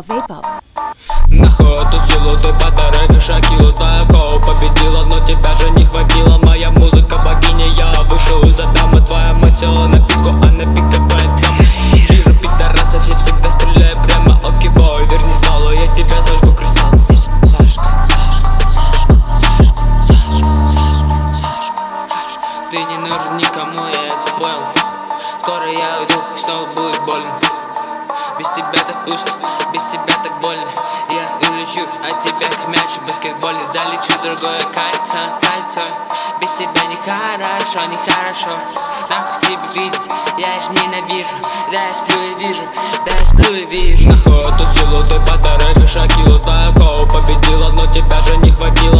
Shakilo Vapor. Нахуй эту силу, ты подарок Шакилу. Твоя хоу победила, но тебя же не хватило. Моя музыка богиня, я вышел из Адама. Твоя мать села на пику, а на пике поэтам. Вижу пидорасов, я всегда стреляю прямо. Окей-бой, верни сало, я тебя зажгу кристалл. Ты не нужен никому, я это понял. Скоро я уйду, и снова будет больно. Без тебя так пусто, без тебя так больно. Я улечу от тебя как мяч в баскетболе. Залечу другое кольцо. Без тебя нехорошо, нехорошо. Нахуй тебя видеть, я ж ненавижу. Да я сплю и вижу. Нахуй эту силу, ты подарок Шакилу. Твоя хоу победила, но тебя же не хватило.